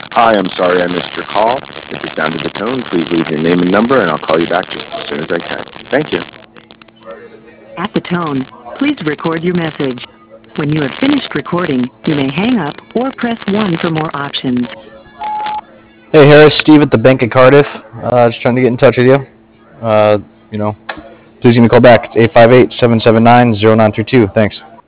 Hi, I'm sorry I missed your call. If you sounded the tone, please leave your name and number, and I'll call you back just as soon as I can. Thank you. At the tone, please record your message. When you have finished recording, you may hang up or press 1 for more options. Hey Harris, Steve at the Bank of Cardiff. Just trying to get in touch with you. Uh, you know, please give me a call back. It's 858-779-0932. Thanks.